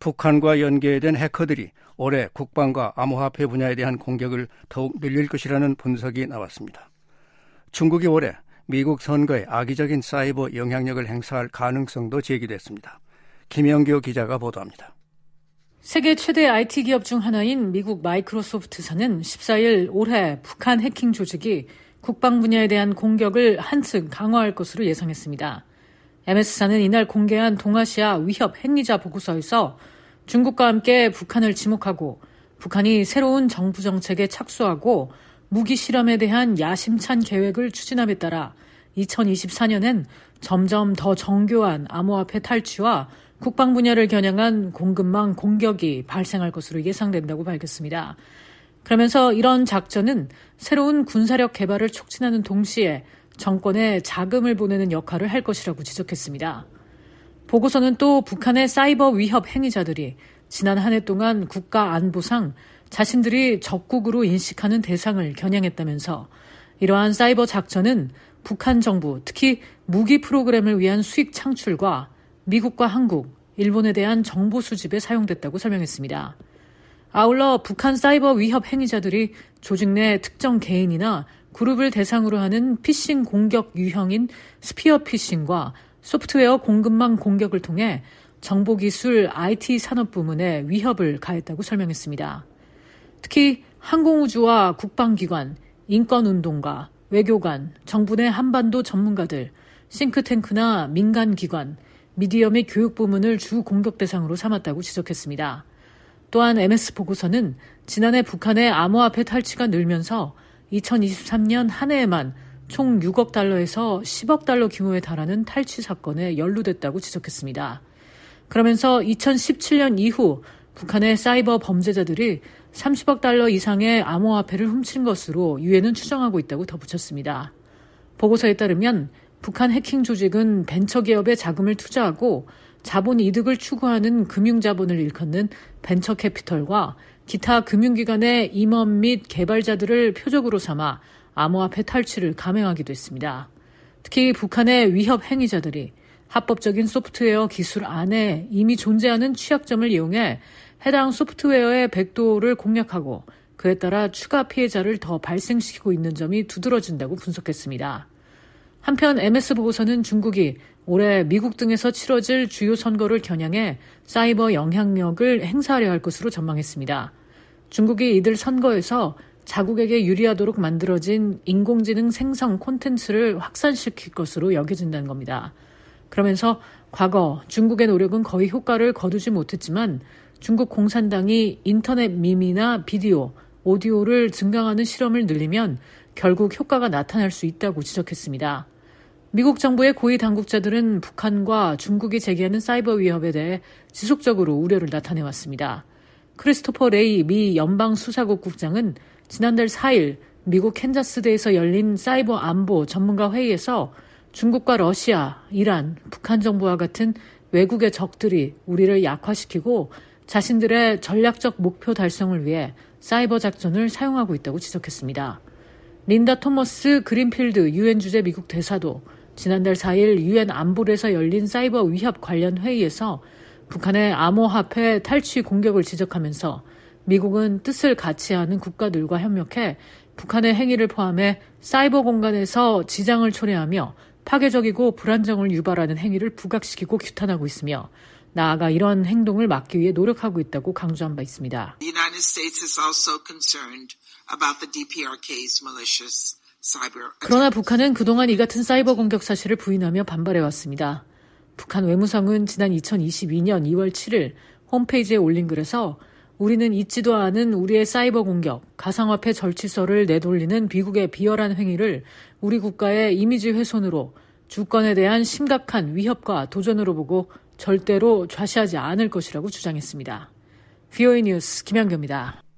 북한과 연계된 해커들이 올해 국방과 암호화폐 분야에 대한 공격을 더욱 늘릴 것이라는 분석이 나왔습니다. 중국이 올해 미국 선거에 악의적인 사이버 영향력을 행사할 가능성도 제기됐습니다. 김영교 기자가 보도합니다. 세계 최대 IT 기업 중 하나인 미국 마이크로소프트사는 14일 올해 북한 해킹 조직이 국방 분야에 대한 공격을 한층 강화할 것으로 예상했습니다. MS사는 이날 공개한 동아시아 위협 행위자 보고서에서 중국과 함께 북한을 지목하고 북한이 새로운 정부 정책에 착수하고 무기 실험에 대한 야심찬 계획을 추진함에 따라 2024년엔 점점 더 정교한 암호화폐 탈취와 국방 분야를 겨냥한 공급망 공격이 발생할 것으로 예상된다고 밝혔습니다. 그러면서 이런 작전은 새로운 군사력 개발을 촉진하는 동시에 정권에 자금을 보내는 역할을 할 것이라고 지적했습니다. 보고서는 또 북한의 사이버 위협 행위자들이 지난 한 해 동안 국가 안보상 자신들이 적국으로 인식하는 대상을 겨냥했다면서 이러한 사이버 작전은 북한 정부, 특히 무기 프로그램을 위한 수익 창출과 미국과 한국, 일본에 대한 정보 수집에 사용됐다고 설명했습니다. 아울러 북한 사이버 위협 행위자들이 조직 내 특정 개인이나 그룹을 대상으로 하는 피싱 공격 유형인 스피어 피싱과 소프트웨어 공급망 공격을 통해 정보기술 IT 산업 부문에 위협을 가했다고 설명했습니다. 특히 항공우주와 국방기관, 인권운동가, 외교관, 정부 내 한반도 전문가들, 싱크탱크나 민간기관, 미디어 및 교육 부문을 주 공격 대상으로 삼았다고 지적했습니다. 또한 MS 보고서는 지난해 북한의 암호화폐 탈취가 늘면서 2023년 한 해에만 총 6억 달러에서 10억 달러 규모에 달하는 탈취 사건에 연루됐다고 지적했습니다. 그러면서 2017년 이후 북한의 사이버 범죄자들이 30억 달러 이상의 암호화폐를 훔친 것으로 유엔은 추정하고 있다고 덧붙였습니다. 보고서에 따르면 북한 해킹 조직은 벤처기업에 자금을 투자하고 자본 이득을 추구하는 금융자본을 일컫는 벤처캐피털과 기타 금융기관의 임원 및 개발자들을 표적으로 삼아 암호화폐 탈취를 감행하기도 했습니다. 특히 북한의 위협 행위자들이 합법적인 소프트웨어 기술 안에 이미 존재하는 취약점을 이용해 해당 소프트웨어의 백도어를 공략하고 그에 따라 추가 피해자를 더 발생시키고 있는 점이 두드러진다고 분석했습니다. 한편 MS 보고서는 중국이 올해 미국 등에서 치러질 주요 선거를 겨냥해 사이버 영향력을 행사하려 할 것으로 전망했습니다. 중국이 이들 선거에서 자국에게 유리하도록 만들어진 인공지능 생성 콘텐츠를 확산시킬 것으로 여겨진다는 겁니다. 그러면서 과거 중국의 노력은 거의 효과를 거두지 못했지만 중국 공산당이 인터넷 밈이나 비디오, 오디오를 증강하는 실험을 늘리면 결국 효과가 나타날 수 있다고 지적했습니다. 미국 정부의 고위 당국자들은 북한과 중국이 제기하는 사이버 위협에 대해 지속적으로 우려를 나타내왔습니다. 크리스토퍼 레이 미 연방수사국 국장은 지난달 4일 미국 캔자스대에서 열린 사이버 안보 전문가 회의에서 중국과 러시아, 이란, 북한 정부와 같은 외국의 적들이 우리를 약화시키고 자신들의 전략적 목표 달성을 위해 사이버 작전을 사용하고 있다고 지적했습니다. 린다 토머스 그린필드 유엔 주재 미국 대사도 지난달 4일 유엔 안보리에서 열린 사이버 위협 관련 회의에서 북한의 암호화폐 탈취 공격을 지적하면서 미국은 뜻을 같이 하는 국가들과 협력해 북한의 행위를 포함해 사이버 공간에서 지장을 초래하며 파괴적이고 불안정을 유발하는 행위를 부각시키고 규탄하고 있으며 나아가 이런 행동을 막기 위해 노력하고 있다고 강조한 바 있습니다. The United States is also concerned about the DPRK's malicious cyber attack. 그러나 북한은 그동안 이 같은 사이버 공격 사실을 부인하며 반발해왔습니다. 북한 외무성은 지난 2022년 2월 7일 홈페이지에 올린 글에서 우리는 잊지도 않은 우리의 사이버 공격, 가상화폐 절취설을 내돌리는 미국의 비열한 행위를 우리 국가의 이미지 훼손으로 주권에 대한 심각한 위협과 도전으로 보고 절대로 좌시하지 않을 것이라고 주장했습니다. VOA 뉴스 김양교입니다.